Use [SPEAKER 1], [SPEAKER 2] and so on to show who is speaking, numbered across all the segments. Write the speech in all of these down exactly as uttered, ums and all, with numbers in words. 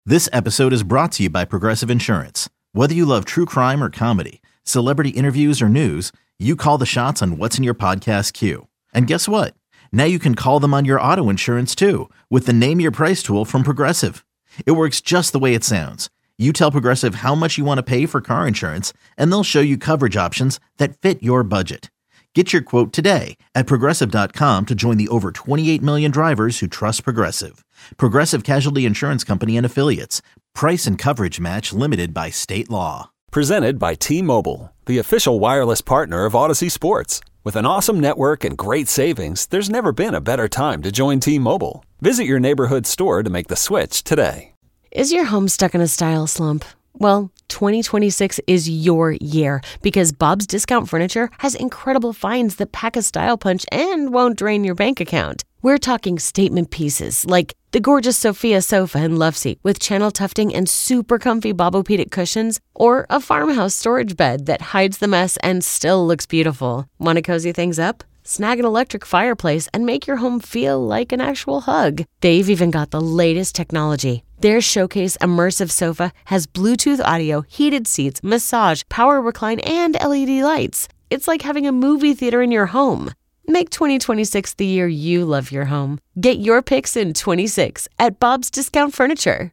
[SPEAKER 1] This episode is brought to you by Progressive Insurance. Whether you love true crime or comedy, celebrity interviews or news, you call the shots on what's in your podcast queue. And guess what? Now you can call them on your auto insurance too with the Name Your Price tool from Progressive. It works just the way it sounds. You tell Progressive how much you want to pay for car insurance, and they'll show you coverage options that fit your budget. Get your quote today at Progressive dot com to join the over twenty-eight million drivers who trust Progressive. Progressive Casualty Insurance Company and Affiliates. Price and coverage match limited by state law.
[SPEAKER 2] Presented by T-Mobile, the official wireless partner of Odyssey Sports. With an awesome network and great savings, there's never been a better time to join T-Mobile. Visit your neighborhood store to make the switch today.
[SPEAKER 3] Is your home stuck in a style slump? Well, twenty twenty-six is your year because Bob's Discount Furniture has incredible finds that pack a style punch and won't drain your bank account. We're talking statement pieces like the gorgeous Sophia sofa and love seat with channel tufting and super comfy Bobopedic cushions, or a farmhouse storage bed that hides the mess and still looks beautiful. Want to cozy things up? Snag an electric fireplace and make your home feel like an actual hug. They've even got the latest technology. Their Showcase Immersive Sofa has Bluetooth audio, heated seats, massage, power recline, and L E D lights. It's like having a movie theater in your home. Make twenty twenty-six the year you love your home. Get your picks in twenty-six at Bob's Discount Furniture.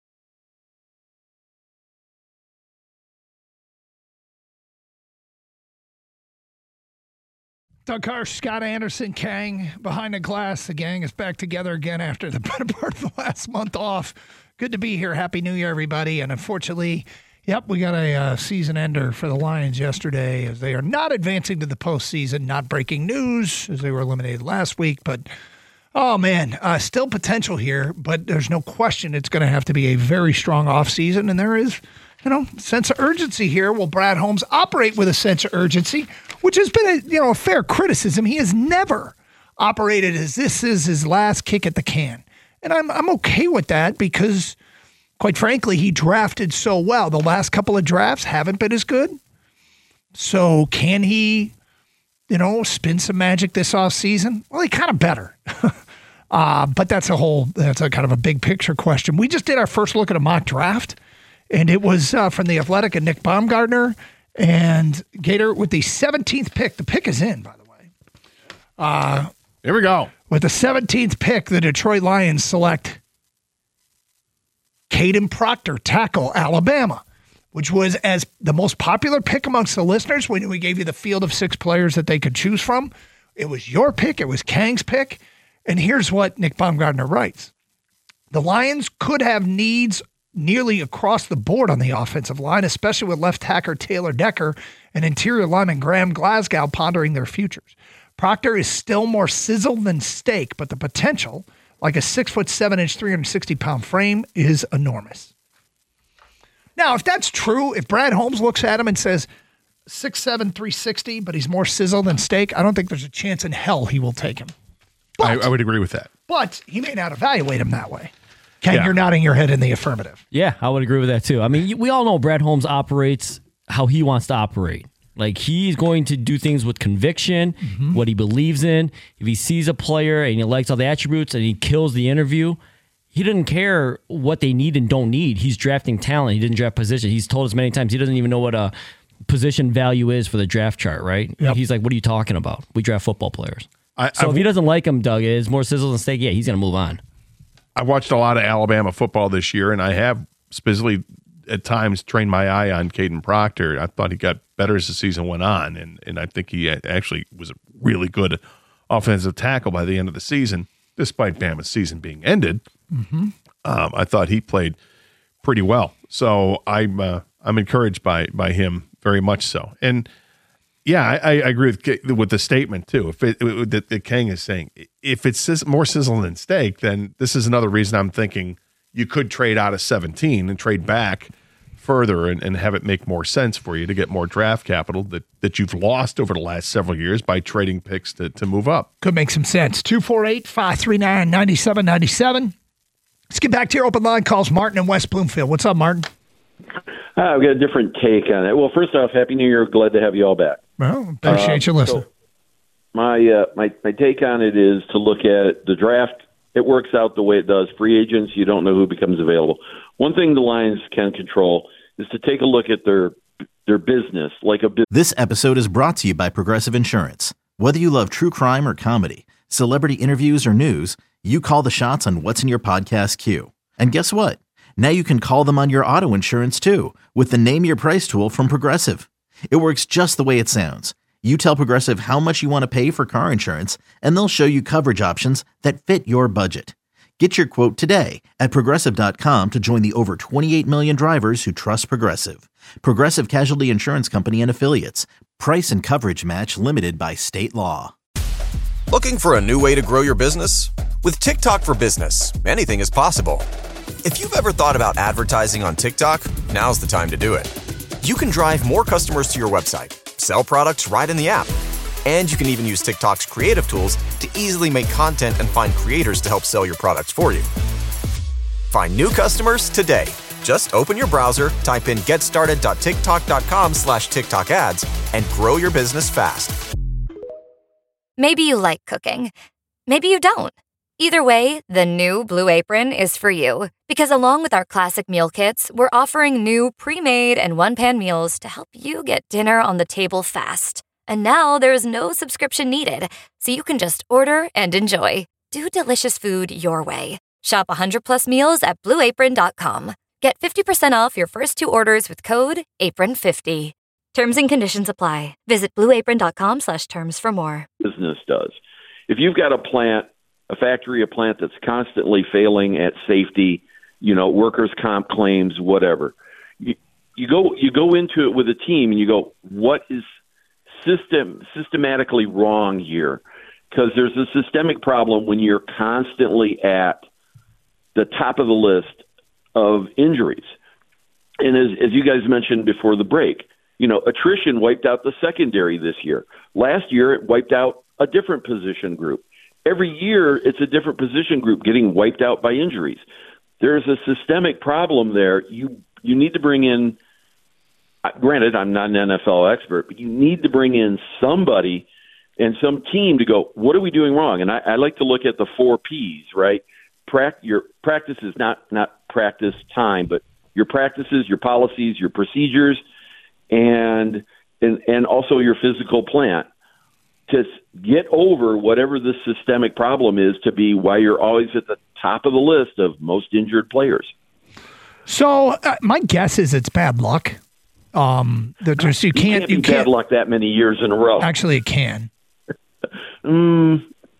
[SPEAKER 4] Doug Karsch, Scott Anderson, Kang behind the glass. The gang is back together again after the better part of the last month off. Good to be here. Happy New Year, everybody. And unfortunately, yep, we got a uh, season ender for the Lions yesterday as they are not advancing to the postseason. Not breaking news as they were eliminated last week. But, oh, man, uh, still potential here. But there's no question it's going to have to be a very strong offseason. And there is, you know, sense of urgency here. Will Brad Holmes operate with a sense of urgency? Which has been a, you know, a fair criticism. He has never operated as this is his last kick at the can. And I'm I'm okay with that because, quite frankly, he drafted so well. The last couple of drafts haven't been as good. So can he, you know, spin some magic this offseason? Well, he kind of better. uh, but that's a whole, that's a kind of a big picture question. We just did our first look at a mock draft, and it was uh, from The Athletic and Nick Baumgartner. And Gator with the seventeenth pick. The pick is in, by the way. Uh,
[SPEAKER 5] Here we go.
[SPEAKER 4] With the seventeenth pick, the Detroit Lions select Caden Proctor, tackle, Alabama, which was as the most popular pick amongst the listeners when we gave you the field of six players that they could choose from. It was your pick. It was Kang's pick. And here's what Nick Baumgartner writes. The Lions could have needs nearly across the board on the offensive line, especially with left tackle Taylor Decker and interior lineman Graham Glasgow pondering their futures. Proctor is still more sizzle than steak, but the potential, like a six foot seven inch, three hundred sixty pound frame, is enormous. Now, if that's true, if Brad Holmes looks at him and says six seven, three sixty, but he's more sizzle than steak, I don't think there's a chance in hell he will take him. But,
[SPEAKER 5] I, I would agree with that.
[SPEAKER 4] But he may not evaluate him that way. Ken,
[SPEAKER 5] yeah.
[SPEAKER 4] You're nodding your head in the affirmative.
[SPEAKER 6] Yeah, I would agree with that too. I mean, we all know Brad Holmes operates how he wants to operate. Like, he's going to do things with conviction, mm-hmm. what he believes in. If he sees a player and he likes all the attributes and he kills the interview, he doesn't care what they need and don't need. He's drafting talent. He didn't draft position. He's told us many times he doesn't even know what a position value is for the draft chart, right? Yep. He's like, what are you talking about? We draft football players. I, so I've, if he doesn't like him, Doug, is more sizzle than steak, yeah, he's going to move on.
[SPEAKER 5] I watched a lot of Alabama football this year, and I have specifically at times trained my eye on Caden Proctor. I thought he got better as the season went on, and, and I think he actually was a really good offensive tackle by the end of the season, despite Bama's season being ended. Mm-hmm. Um, I thought he played pretty well. So I'm uh, I'm encouraged by by him very much so. And yeah, I, I agree with with the statement too. If it, it, that, that Kang is saying, if it's more sizzle than steak, then this is another reason I'm thinking you could trade out of seventeen and trade back further and, and have it make more sense for you to get more draft capital that, that you've lost over the last several years by trading picks to, to move up.
[SPEAKER 4] Could make some sense. two four eight, five three nine, nine seven nine seven. Let's get back to your open line calls. Martin in West Bloomfield. What's up, Martin?
[SPEAKER 7] Uh, I've got a different take on it. Well, first off, Happy New Year. Glad to have you all back.
[SPEAKER 4] Well, appreciate uh, you listening.
[SPEAKER 7] So my, uh, my, my take on it is to look at the draft. It works out the way it does. Free agents, you don't know who becomes available. One thing the Lions can control is to take a look at their their business, like a business.
[SPEAKER 1] This episode is brought to you by Progressive Insurance. Whether you love true crime or comedy, celebrity interviews or news, you call the shots on what's in your podcast queue. And guess what? Now you can call them on your auto insurance too with the Name Your Price tool from Progressive. It works just the way it sounds. You tell Progressive how much you want to pay for car insurance, and they'll show you coverage options that fit your budget. Get your quote today at Progressive dot com to join the over twenty-eight million drivers who trust Progressive. Progressive Casualty Insurance Company and Affiliates. Price and coverage match limited by state law.
[SPEAKER 8] Looking for a new way to grow your business? With TikTok for Business, anything is possible. If you've ever thought about advertising on TikTok, now's the time to do it. You can drive more customers to your website, sell products right in the app, and you can even use TikTok's creative tools to easily make content and find creators to help sell your products for you. Find new customers today. Just open your browser, type in getstarted.tiktok.com slash TikTok ads, and grow your business fast.
[SPEAKER 9] Maybe you like cooking. Maybe you don't. Either way, the new Blue Apron is for you. Because along with our classic meal kits, we're offering new pre-made and one-pan meals to help you get dinner on the table fast. And now there's no subscription needed, so you can just order and enjoy. Do delicious food your way. Shop one hundred plus meals at blue apron dot com. Get fifty percent off your first two orders with code apron fifty. Terms and conditions apply. Visit blue apron dot com slash terms for more.
[SPEAKER 7] Business does. If you've got a plant, a factory, a plant that's constantly failing at safety, you know, workers' comp claims, whatever, you, you go you go into it with a team and you go, what is system systematically wrong here? Because there's a systemic problem when you're constantly at the top of the list of injuries. And as, as you guys mentioned before the break, you know, attrition wiped out the secondary this year. Last year, it wiped out a different position group. Every year, it's a different position group getting wiped out by injuries. There's a systemic problem there. You you need to bring in, granted, I'm not an N F L expert, but you need to bring in somebody and some team to go, what are we doing wrong? And I, I like to look at the four Ps, right? Pract- your practice is not, not practice time, but your practices, your policies, your procedures, and and, and also your physical plant to get over whatever the systemic problem is to be why you're always at the top of the list of most injured players.
[SPEAKER 4] So uh, my guess is it's bad luck. Um, that just you can't,
[SPEAKER 7] can't
[SPEAKER 4] you
[SPEAKER 7] be
[SPEAKER 4] can't
[SPEAKER 7] bad luck that many years in a row.
[SPEAKER 4] Actually, it can.
[SPEAKER 7] mm,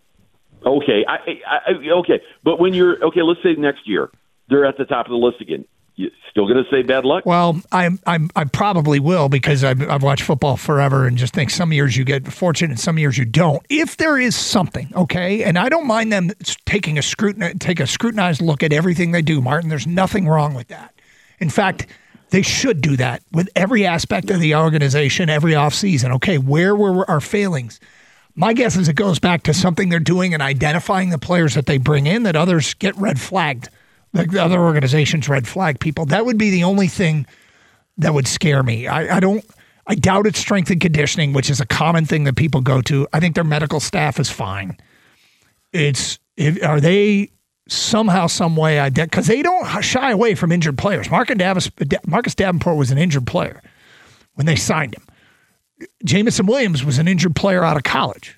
[SPEAKER 7] okay, I, I, okay, but when you're okay, let's say next year they're at the top of the list again. You still going to say bad luck?
[SPEAKER 4] Well, I I I probably will because I've, I've watched football forever and just think some years you get fortunate, some years you don't. If there is something, okay, and I don't mind them taking a scrutin take a scrutinized look at everything they do, Martin. There's nothing wrong with that. In fact, they should do that with every aspect of the organization every offseason. Okay, where were our failings? My guess is it goes back to something they're doing and identifying the players that they bring in that others get red flagged. Like the other organizations red flag people. That would be the only thing that would scare me. I, I don't, I doubt it's strength and conditioning, which is a common thing that people go to. I think their medical staff is fine. It's, if, are they somehow, some way, because they don't shy away from injured players. Marcus Davis, Marcus Davenport was an injured player when they signed him. Jamison Williams was an injured player out of college.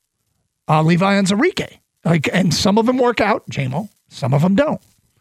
[SPEAKER 4] Uh, Levi Onwuzurike. Like, and some of them work out, J-Mo. Some of them don't.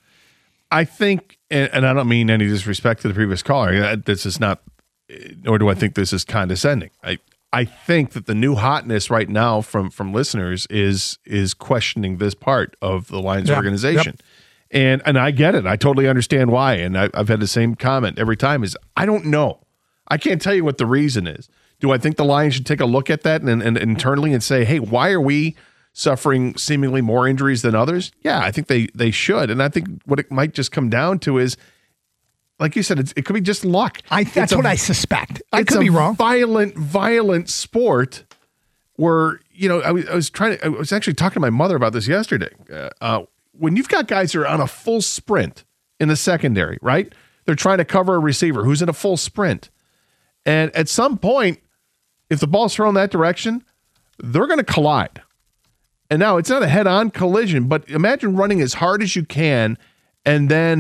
[SPEAKER 5] I think, and, and I don't mean any disrespect to the previous caller, this is not, nor do I think this is condescending. I, I think that the new hotness right now from from listeners is is questioning this part of the Lions
[SPEAKER 4] yeah,
[SPEAKER 5] organization.
[SPEAKER 4] Yep.
[SPEAKER 5] And and I get it. I totally understand why. And I, I've had the same comment every time is, I don't know. I can't tell you what the reason is. Do I think the Lions should take a look at that and, and, and internally and say, hey, why are we suffering seemingly more injuries than others? Yeah, I think they they should. And I think what it might just come down to is, like you said, it's, it could be just luck.
[SPEAKER 4] I That's
[SPEAKER 5] it's
[SPEAKER 4] what
[SPEAKER 5] a,
[SPEAKER 4] I suspect. I could
[SPEAKER 5] a
[SPEAKER 4] be wrong.
[SPEAKER 5] Violent, violent sport where, you know, I was, I was trying to, I was actually talking to my mother about this yesterday. Uh, uh, when you've got guys who are on a full sprint in the secondary, right? They're trying to cover a receiver who's in a full sprint. And at some point, if the ball's thrown that direction, they're going to collide. And now it's not a head-on collision, but imagine running as hard as you can and then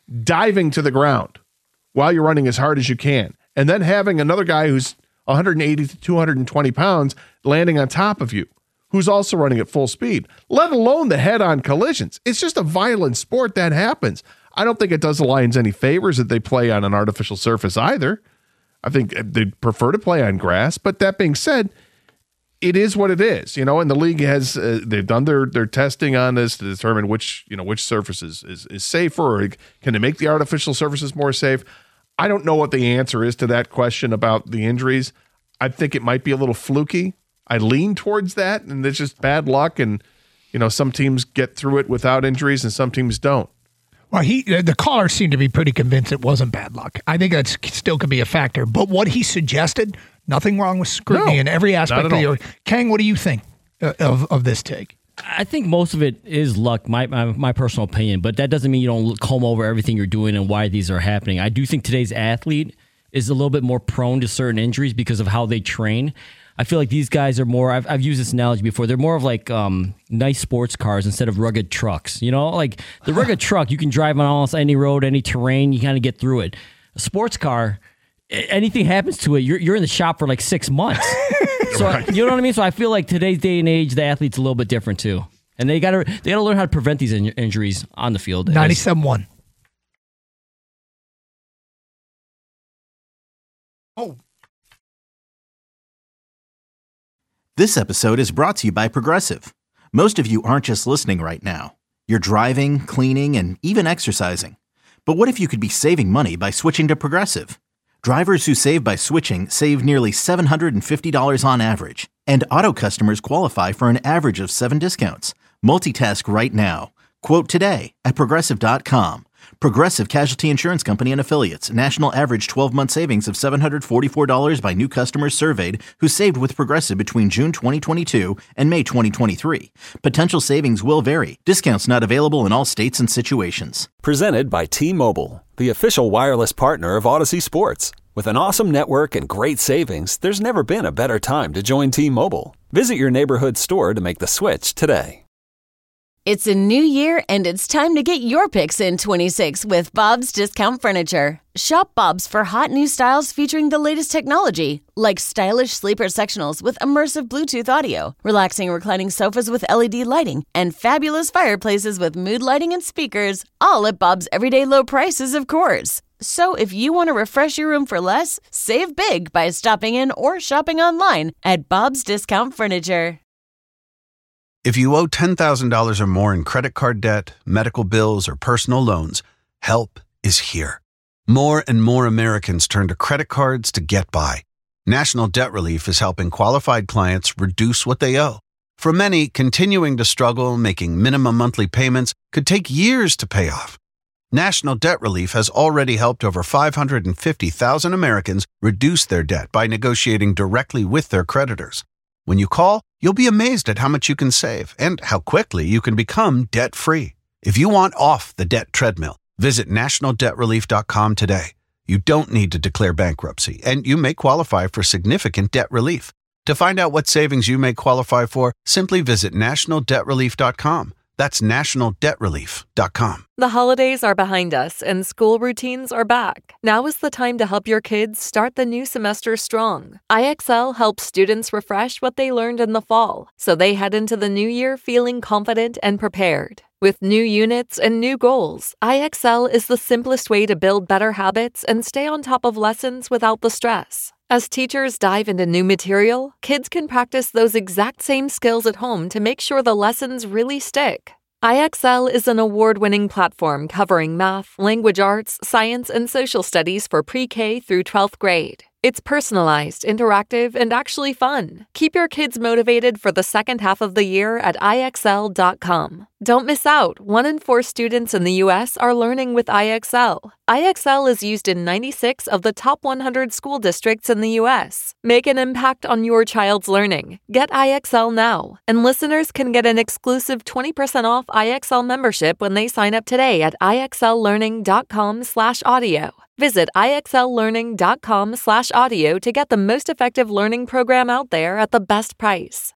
[SPEAKER 5] diving to the ground while you're running as hard as you can, and then having another guy who's one hundred eighty to two hundred twenty pounds landing on top of you, who's also running at full speed, let alone the head-on collisions. It's just a violent sport that happens. I don't think it does the Lions any favors that they play on an artificial surface either. I think they'd prefer to play on grass. But that being said, it is what it is, you know, and the league has, uh, they've done their, their testing on this to determine which, you know, which surface is, is, is safer, or can they make the artificial surfaces more safe? I don't know what the answer is to that question about the injuries. I think it might be a little fluky. I lean towards that, and it's just bad luck. And, you know, some teams get through it without injuries and some teams don't.
[SPEAKER 4] Well, he the caller seemed to be pretty convinced it wasn't bad luck. I think that still could be a factor. But what he suggested, nothing wrong with scrutiny
[SPEAKER 5] no,
[SPEAKER 4] in every aspect of the Kang, what do you think of, of this take?
[SPEAKER 6] I think most of it is luck, my, my my personal opinion, but that doesn't mean you don't comb over everything you're doing and why these are happening. I do think today's athlete is a little bit more prone to certain injuries because of how they train. I feel like these guys are more, I've, I've used this analogy before, they're more of like um, nice sports cars instead of rugged trucks. You know, like the rugged truck, you can drive on almost any road, any terrain, you kind of get through it. A sports car, anything happens to it, you're you're in the shop for like six months. So right. You know what I mean? So I feel like today's day and age, the athlete's a little bit different too. And they got to they got to learn how to prevent these in- injuries on the field.
[SPEAKER 4] ninety-seven one. Oh.
[SPEAKER 1] This episode is brought to you by Progressive. Most of you aren't just listening right now. You're driving, cleaning, and even exercising. But what if you could be saving money by switching to Progressive? Drivers who save by switching save nearly seven hundred fifty dollars on average. And auto customers qualify for an average of seven discounts. Multitask right now. Quote today at Progressive dot com. Progressive Casualty Insurance Company and Affiliates. National average twelve-month savings of seven hundred forty-four dollars by new customers surveyed who saved with Progressive between June twenty twenty-two and May twenty twenty-three. Potential savings will vary. Discounts not available in all states and situations.
[SPEAKER 2] Presented by T-Mobile, the official wireless partner of Odyssey Sports. With an awesome network and great savings, there's never been a better time to join T-Mobile. Visit your neighborhood store to make the switch today.
[SPEAKER 3] It's a new year, and it's time to get your picks in twenty-six with Bob's Discount Furniture. Shop Bob's for hot new styles featuring the latest technology, like stylish sleeper sectionals with immersive Bluetooth audio, relaxing reclining sofas with L E D lighting, and fabulous fireplaces with mood lighting and speakers, all at Bob's everyday low prices, of course. So if you want to refresh your room for less, save big by stopping in or shopping online at Bob's Discount Furniture.
[SPEAKER 10] If you owe ten thousand dollars or more in credit card debt, medical bills, or personal loans, help is here. More and more Americans turn to credit cards to get by. National Debt Relief is helping qualified clients reduce what they owe. For many, continuing to struggle making minimum monthly payments could take years to pay off. National Debt Relief has already helped over five hundred fifty thousand Americans reduce their debt by negotiating directly with their creditors. When you call, you'll be amazed at how much you can save and how quickly you can become debt-free. If you want off the debt treadmill, visit national debt relief dot com today. You don't need to declare bankruptcy, and you may qualify for significant debt relief. To find out what savings you may qualify for, simply visit national debt relief dot com. That's national debt relief dot com.
[SPEAKER 11] The holidays are behind us and school routines are back. Now is the time to help your kids start the new semester strong. I X L helps students refresh what they learned in the fall, so they head into the new year feeling confident and prepared. With new units and new goals, I X L is the simplest way to build better habits and stay on top of lessons without the stress. As teachers dive into new material, kids can practice those exact same skills at home to make sure the lessons really stick. I X L is an award-winning platform covering math, language arts, science, and social studies for pre-K through twelfth grade. It's personalized, interactive, and actually fun. Keep your kids motivated for the second half of the year at I X L dot com. Don't miss out. One in four students in the U S are learning with I X L. I X L is used in ninety-six of the top one hundred school districts in the U S. Make an impact on your child's learning. Get I X L now. And listeners can get an exclusive twenty percent off I X L membership when they sign up today at I X L learning dot com slash audio. Visit I X L learning dot com slash audio to get the most effective learning program out there at the best price.